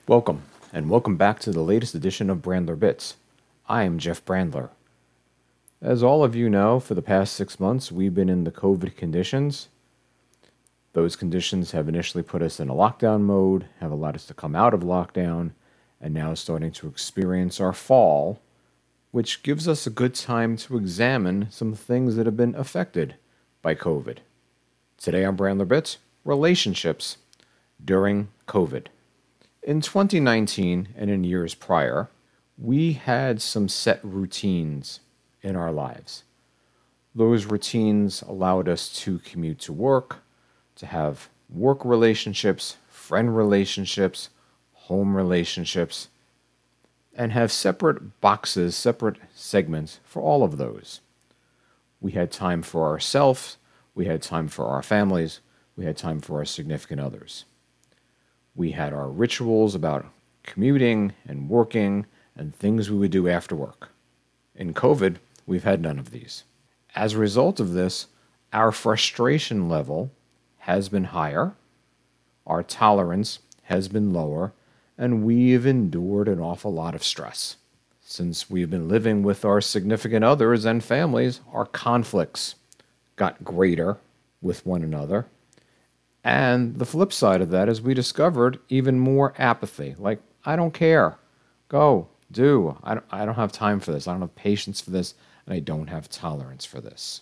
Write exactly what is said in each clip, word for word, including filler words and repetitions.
Welcome, and welcome back to the latest edition of Brandler Bits. I am Jeff Brandler. As all of you know, for the past six months, we've been in the COVID conditions. Those conditions have initially put us in a lockdown mode, have allowed us to come out of lockdown, and now starting to experience our fall, which gives us a good time to examine some things that have been affected by COVID. Today on Brandler Bits, relationships during COVID. In twenty nineteen and in years prior, we had some set routines in our lives. Those routines allowed us to commute to work, to have work relationships, friend relationships, home relationships, and have separate boxes, separate segments for all of those. We had time for ourselves, we had time for our families, we had time for our significant others. We had our rituals about commuting and working and things we would do after work. In COVID, we've had none of these. As a result of this, our frustration level has been higher, our tolerance has been lower, and we've endured an awful lot of stress. Since we've been living with our significant others and families, our conflicts got greater with one another. And the flip side of that is we discovered even more apathy. Like, I don't care. Go, do. I don't, I don't have time for this. I don't have patience for this. And I don't have tolerance for this.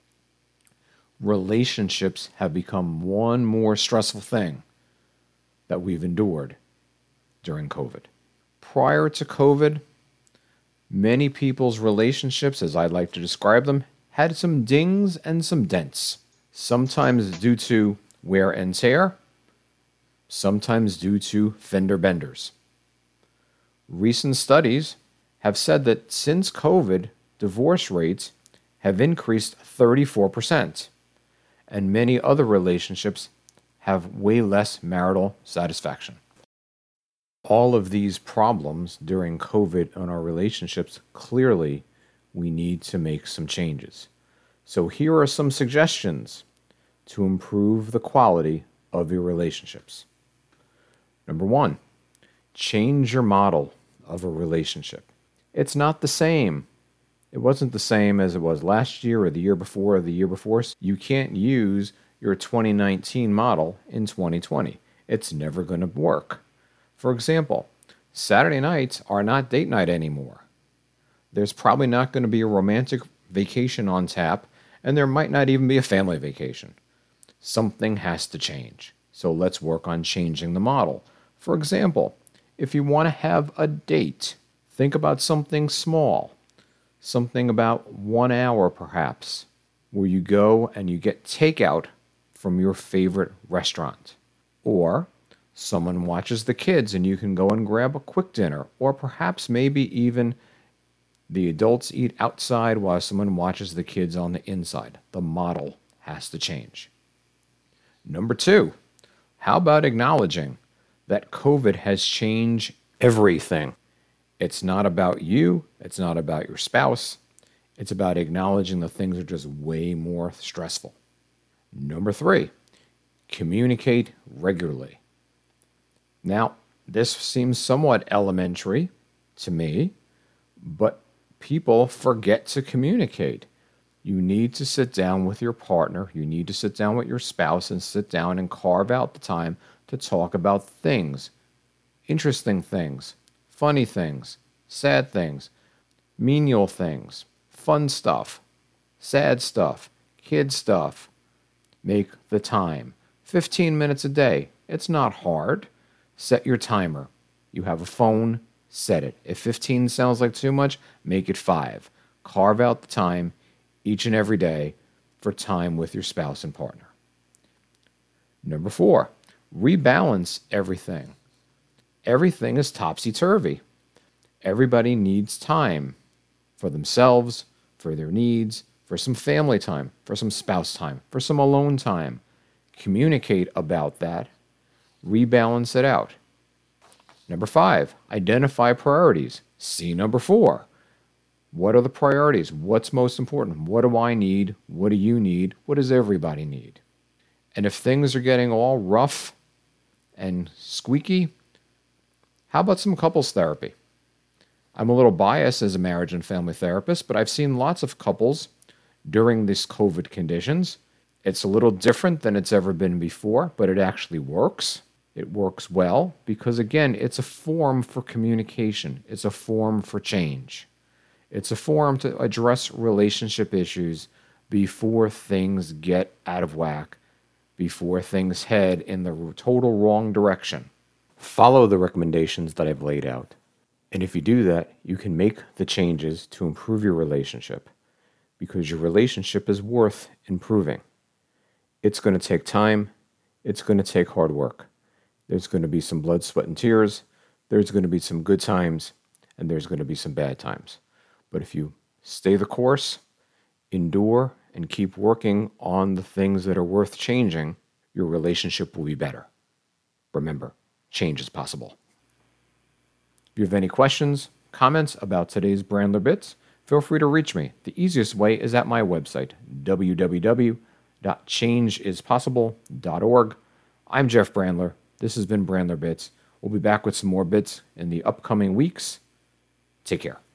Relationships have become one more stressful thing that we've endured during COVID. Prior to COVID, many people's relationships, as I like to describe them, had some dings and some dents. Sometimes due to wear and tear, sometimes due to fender benders. Recent studies have said that since COVID, divorce rates have increased thirty-four percent, and many other relationships have way less marital satisfaction. All of these problems during COVID on our relationships, clearly we need to make some changes. So here are some suggestions to improve the quality of your relationships. Number one, change your model of a relationship. It's not the same. It wasn't the same as it was last year or the year before or the year before. You can't use your twenty nineteen model in twenty twenty. It's never going to work. For example, Saturday nights are not date night anymore. There's probably not going to be a romantic vacation on tap, and there might not even be a family vacation. Something has to change. So let's work on changing the model. For example, if you want to have a date, think about something small, something about one hour perhaps, where you go and you get takeout from your favorite restaurant. Or someone watches the kids and you can go and grab a quick dinner. Or perhaps maybe even the adults eat outside while someone watches the kids on the inside. The model has to change. Number two, how about acknowledging that COVID has changed everything? It's not about you. It's not about your spouse. It's about acknowledging that things are just way more stressful. Number three, communicate regularly. Now, this seems somewhat elementary to me, but people forget to communicate. You need to sit down with your partner, you need to sit down with your spouse and sit down and carve out the time to talk about things, interesting things, funny things, sad things, menial things, fun stuff, sad stuff, kid stuff. Make the time. fifteen minutes a day. It's not hard. Set your timer. You have a phone, set it. If fifteen sounds like too much, make it five. Carve out the time each and every day for time with your spouse and partner. Number four, rebalance everything. Everything is topsy-turvy. Everybody needs time for themselves, for their needs, for some family time, for some spouse time, for some alone time. Communicate about that. Rebalance it out. Number five, identify priorities. See number four. What are the priorities? What's most important? What do I need? What do you need? What does everybody need? And if things are getting all rough and squeaky, How about some couples therapy? I'm a little biased as a marriage and family therapist, but I've seen lots of couples during these COVID conditions. It's a little different than it's ever been before, but it actually works. It works well because, again, it's a form for communication. It's a form for change. It's a forum to address relationship issues before things get out of whack, before things head in the total wrong direction. Follow the recommendations that I've laid out. And if you do that, you can make the changes to improve your relationship because your relationship is worth improving. It's going to take time. It's going to take hard work. There's going to be some blood, sweat, and tears. There's going to be some good times, and there's going to be some bad times. But if you stay the course, endure, and keep working on the things that are worth changing, your relationship will be better. Remember, change is possible. If you have any questions, comments about today's Brandler Bits, feel free to reach me. The easiest way is at my website, w w w dot change is possible dot org. I'm Jeff Brandler. This has been Brandler Bits. We'll be back with some more bits in the upcoming weeks. Take care.